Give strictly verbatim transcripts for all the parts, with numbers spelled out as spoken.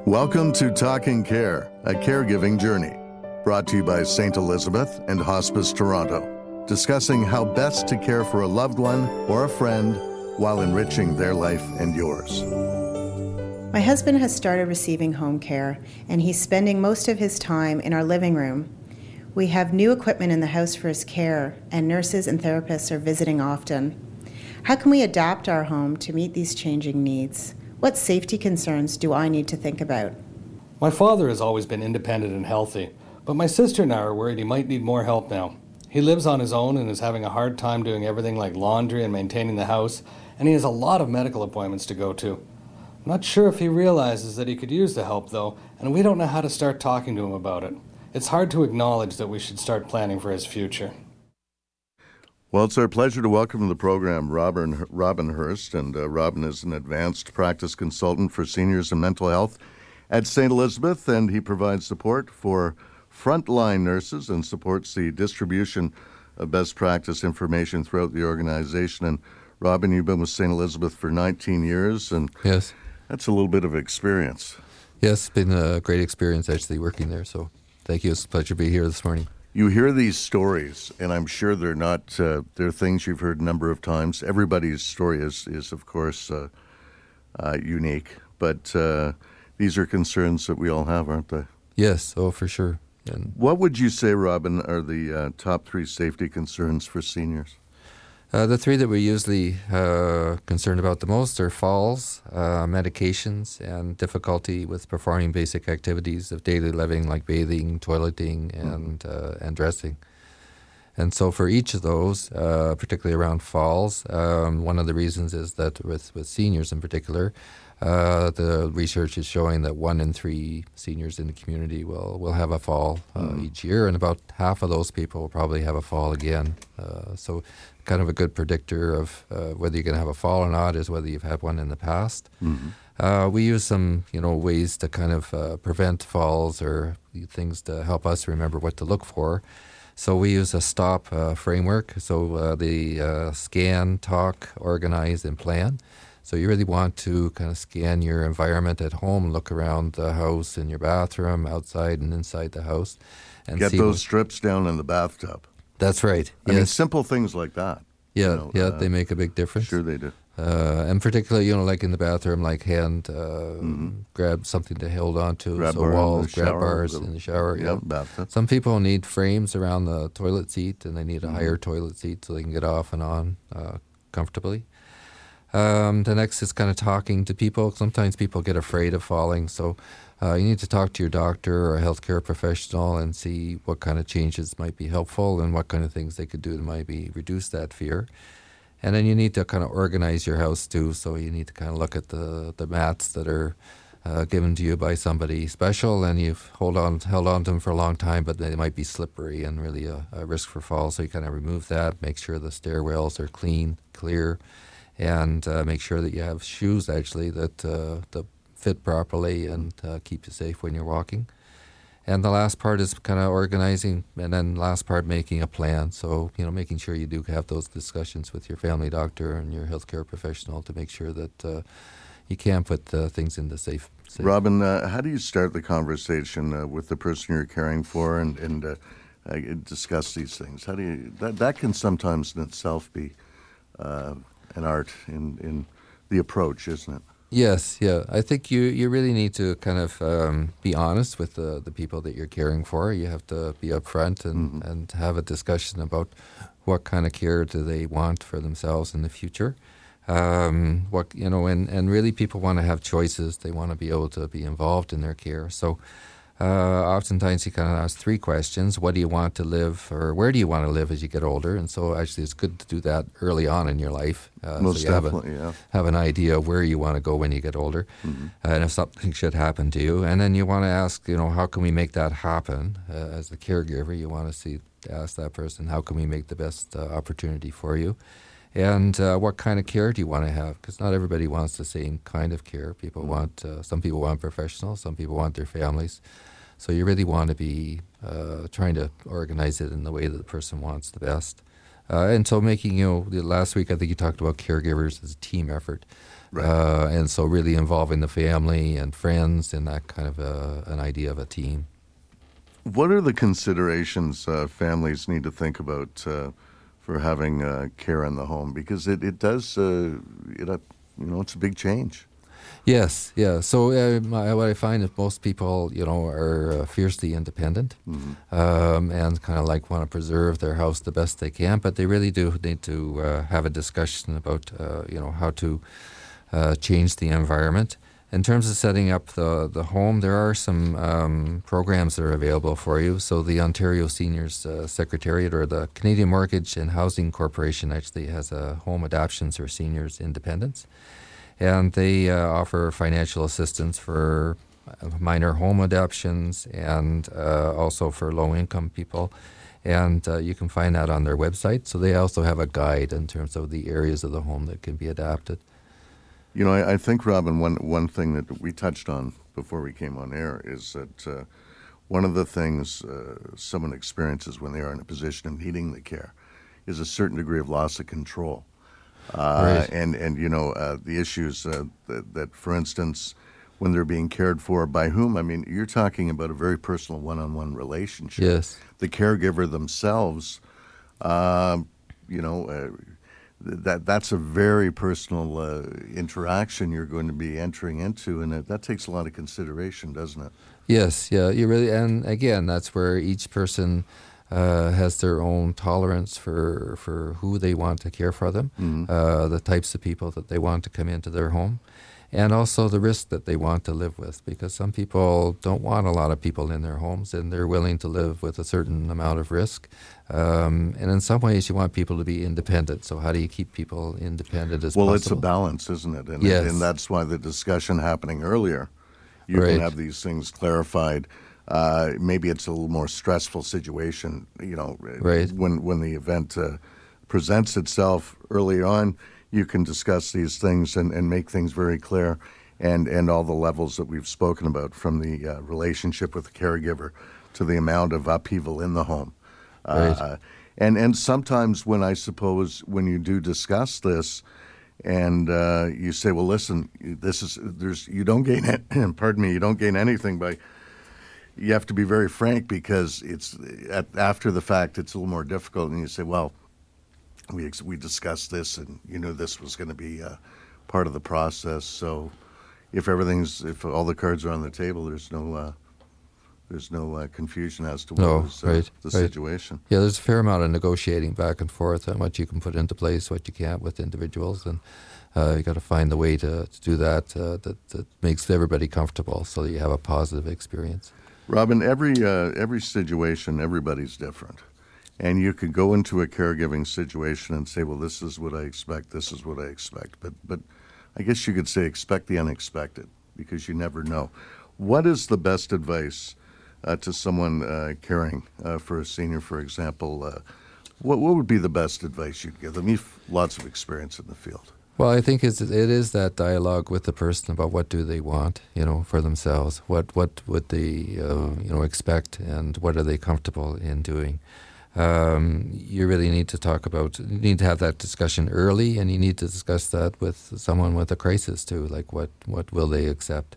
Welcome to Talking Care, a caregiving journey, brought to you by Saint Elizabeth and Hospice Toronto, discussing how best to care for a loved one or a friend while enriching their life and yours. My husband has started receiving home care, and he's spending most of his time in our living room. We have new equipment in the house for his care, and nurses and therapists are visiting often. How can we adapt our home to meet these changing needs? What safety concerns do I need to think about? My father has always been independent and healthy, but my sister and I are worried he might need more help now. He lives on his own and is having a hard time doing everything like laundry and maintaining the house, and he has a lot of medical appointments to go to. I'm not sure if he realizes that he could use the help, though, and we don't know how to start talking to him about it. It's hard to acknowledge that we should start planning for his future. Well, it's our pleasure to welcome to the program Robin, Robin Hurst, and uh, Robin is an advanced practice consultant for seniors and mental health at Saint Elizabeth, and he provides support for frontline nurses and supports the distribution of best practice information throughout the organization. And Robin, you've been with Saint Elizabeth for nineteen years, and yes, that's a little bit of experience. Yes, it's been a great experience actually working there, so thank you. It's a pleasure to be here this morning. You hear these stories, and I'm sure they're not, uh, they're things you've heard a number of times. Everybody's story is, is of course, uh, uh, unique, but uh, these are concerns that we all have, aren't they? Yes, oh, for sure. And what would you say, Robin, are the uh, top three safety concerns for seniors? Uh, the three that we're usually uh, concerned about the most are falls, uh, medications, and difficulty with performing basic activities of daily living like bathing, toileting, and uh, and dressing. And so for each of those, uh, particularly around falls, um, one of the reasons is that with, with seniors in particular, uh, the research is showing that one in three seniors in the community will, will have a fall uh, mm. each year, and about half of those people will probably have a fall again. Uh, so kind of a good predictor of uh, whether you're going to have a fall or not is whether you've had one in the past. Mm-hmm. Uh, we use some, you know, ways to kind of uh, prevent falls or things to help us remember what to look for. So we use a STOP uh, framework. So uh, the uh, scan, talk, organize, and plan. So you really want to kind of scan your environment at home, look around the house, in your bathroom, outside and inside the house. And get see those what, strips down in the bathtub. That's right. I yes. mean, simple things like that. Yeah, you know, yeah, uh, they make a big difference. Sure they do. Uh, and particularly, you know, like in the bathroom, like hand, uh, mm-hmm. grab something to hold on to. Grab so bar walls, grab shower, bars the, in the shower. Yeah, yeah. bathtub. Some people need frames around the toilet seat, and they need a mm-hmm. higher toilet seat so they can get off and on uh, comfortably. Um, the next is kind of talking to people. Sometimes people get afraid of falling, so uh, you need to talk to your doctor or a healthcare professional and see what kind of changes might be helpful and what kind of things they could do to maybe reduce that fear. And then you need to kind of organize your house too, so you need to kind of look at the, the mats that are uh, given to you by somebody special, and you've hold on, held on to them for a long time, but they might be slippery and really a, a risk for fall. So you kind of remove that, make sure the stairwells are clean, clear, and uh, make sure that you have shoes actually that, uh, that fit properly and uh, keep you safe when you're walking. And the last part is kind of organizing, and then last part making a plan. So, you know, making sure you do have those discussions with your family doctor and your healthcare professional to make sure that uh, you can put uh, things into safe. safe. Robin, uh, how do you start the conversation uh, with the person you're caring for and, and uh, uh, discuss these things? How do you that, that can sometimes in itself be uh, an art in, in the approach, isn't it? Yes, yeah. I think you, you really need to kind of um, be honest with the, the people that you're caring for. You have to be upfront and, mm-hmm. and have a discussion about what kind of care do they want for themselves in the future. Um, what you know, and, and really people want to have choices. They want to be able to be involved in their care. So uh, oftentimes you kind of ask three questions. What do you want to live, or where do you want to live as you get older? And so actually it's good to do that early on in your life. Uh, Most so you definitely, have a, yeah. have an idea of where you want to go when you get older, mm-hmm. uh, and if something should happen to you. And then you want to ask, you know, how can we make that happen? Uh, as the caregiver, you want to see, ask that person, how can we make the best uh, opportunity for you? And uh, what kind of care do you want to have? Because not everybody wants the same kind of care. People mm-hmm. want, uh, some people want professionals, some people want their families. So you really want to be uh, trying to organize it in the way that the person wants the best. Uh, and so making, you know, the last week I think you talked about caregivers as a team effort. Right. Uh, and so really involving the family and friends in that kind of a, an idea of a team. What are the considerations uh, families need to think about uh, for having uh, care in the home? Because it, it does, uh, it, uh, you know, it's a big change. Yes, yeah. So uh, my, what I find is most people, you know, are uh, fiercely independent, mm-hmm. um, and kind of like want to preserve their house the best they can. But they really do need to uh, have a discussion about, uh, you know, how to uh, change the environment. In terms of setting up the, the home, there are some um, programs that are available for you. So the Ontario Seniors uh, Secretariat, or the Canadian Mortgage and Housing Corporation, actually has a home adoptions or seniors independence. And they uh, offer financial assistance for minor home adoptions and uh, also for low-income people. And uh, you can find that on their website. So they also have a guide in terms of the areas of the home that can be adapted. You know, I, I think, Robin, one, one thing that we touched on before we came on air is that uh, one of the things uh, someone experiences when they are in a position of needing the care is a certain degree of loss of control. Uh, right. and, and, you know, uh, the issues uh, that, that, for instance, when they're being cared for by whom? I mean, you're talking about a very personal one-on-one relationship. Yes. The caregiver themselves, uh, you know, uh, that that's a very personal uh, interaction you're going to be entering into, and that, that takes a lot of consideration, doesn't it? Yes, yeah, you really, and again, that's where each person Uh, has their own tolerance for for who they want to care for them, mm-hmm. uh, the types of people that they want to come into their home, and also the risk that they want to live with, because some people don't want a lot of people in their homes and they're willing to live with a certain amount of risk. Um, and in some ways you want people to be independent. So how do you keep people independent as well, possible? Well, it's a balance, isn't it? And, yes. and that's why the discussion happening earlier, you right. can have these things clarified. Uh, maybe it's a little more stressful situation, you know, right. when when the event uh, presents itself early on, you can discuss these things and, and make things very clear, and, and all the levels that we've spoken about, from the uh, relationship with the caregiver to the amount of upheaval in the home. Right. Uh, and, and sometimes when I suppose when you do discuss this, and uh, you say, well, listen, this is there's you don't gain pardon me, you don't gain anything by. You have to be very frank, because it's at, after the fact it's a little more difficult, and you say, well, we ex- we discussed this, and you knew this was going to be uh, part of the process. So if everything's if all the cards are on the table, there's no uh, there's no uh, confusion as to what no, was uh, right, the right. situation. Yeah, there's a fair amount of negotiating back and forth on what you can put into place, what you can't with individuals, and uh, you got to find the way to, to do that, uh, that that makes everybody comfortable, so that you have a positive experience. Robin, every uh, every situation, everybody's different. And you could go into a caregiving situation and say, well, this is what I expect, this is what I expect. But but I guess you could say expect the unexpected, because you never know. What is the best advice uh, to someone uh, caring uh, for a senior, for example? Uh, what, what would be the best advice you'd give them? You've lots of experience in the field. Well, I think it's, it is that dialogue with the person about what do they want, you know, for themselves. What what would they, uh, you know, expect, and what are they comfortable in doing? Um, you really need to talk about, you need to have that discussion early, and you need to discuss that with someone with a crisis too, like what, what will they accept?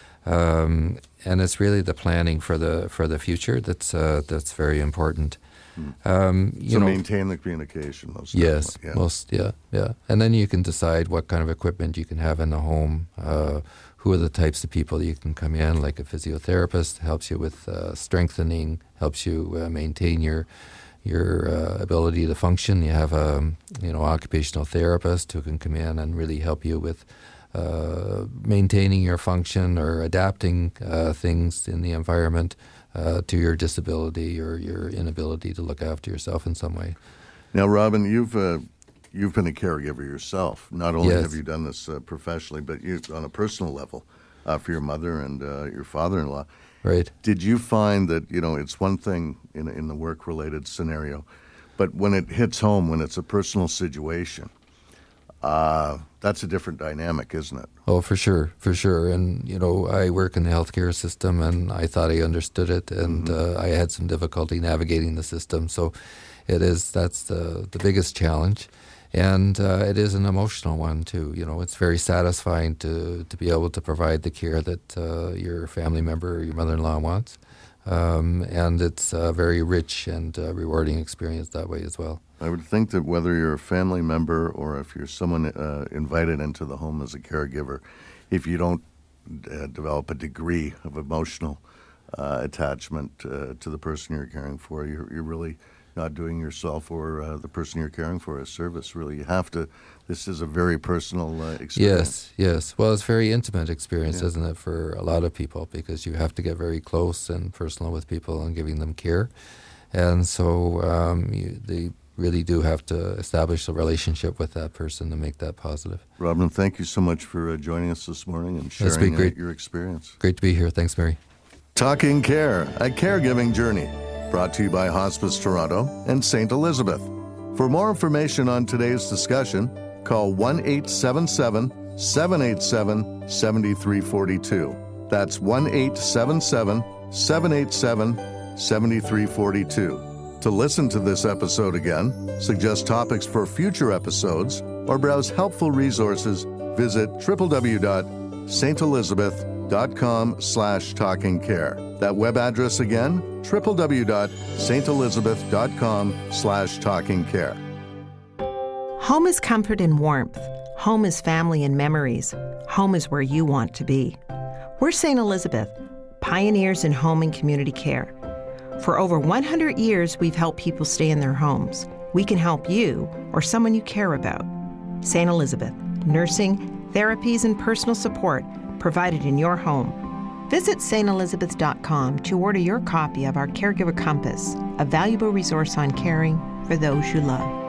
Um, and it's really the planning for the for the future that's uh, that's very important. Um, you so know, maintain the communication, most yes, yeah. most yeah, yeah, and then you can decide what kind of equipment you can have in the home. Uh, who are the types of people you can come in? Like a physiotherapist helps you with uh, strengthening, helps you uh, maintain your your uh, ability to function. You have a you know occupational therapist who can come in and really help you with uh, maintaining your function or adapting uh, things in the environment uh, to your disability or your inability to look after yourself in some way. Now, Robin, you've uh, you've been a caregiver yourself. Not only yes. have you done this uh, professionally, but you on a personal level uh, for your mother and uh, your father-in-law. Right. Did you find that, you know, it's one thing in in the work-related scenario, but when it hits home, when it's a personal situation, uh, that's a different dynamic, isn't it? Oh, for sure, for sure. And, you know, I work in the healthcare system, and I thought I understood it, and mm-hmm. uh, I had some difficulty navigating the system. So it is, that's the, the biggest challenge. And uh, it is an emotional one, too. You know, it's very satisfying to, to be able to provide the care that uh, your family member or your mother-in-law wants. Um, and it's a very rich and uh, rewarding experience that way as well. I would think that whether you're a family member or if you're someone uh, invited into the home as a caregiver, if you don't uh, develop a degree of emotional uh, attachment uh, to the person you're caring for, you're, you're really not doing yourself or uh, the person you're caring for a service. Really, you have to. This is a very personal uh, experience. Yes, yes. Well, it's a very intimate experience, Yeah. isn't it, for a lot of people, because you have to get very close and personal with people and giving them care. And so um, you, they really do have to establish a relationship with that person to make that positive. Robin, thank you so much for uh, joining us this morning and That's been sharing uh, great. your experience. Great to be here. Thanks, Mary. Talking Care, a caregiving journey, brought to you by Hospice Toronto and Saint Elizabeth. For more information on today's discussion, call one eight seven seven, seven eight seven, seven three four two. That's one eight seven seven, seven eight seven, seven three four two. To listen to this episode again, suggest topics for future episodes, or browse helpful resources, visit w w w dot st elizabeth dot com slash talking care. That web address again, w w w dot st elizabeth dot com slash talking care. Home is comfort and warmth. Home is family and memories. Home is where you want to be. We're Saint Elizabeth, pioneers in home and community care. For over one hundred years, we've helped people stay in their homes. We can help you or someone you care about. Saint Elizabeth, nursing, therapies, and personal support provided in your home. Visit st elizabeth dot com to order your copy of our Caregiver Compass, a valuable resource on caring for those you love.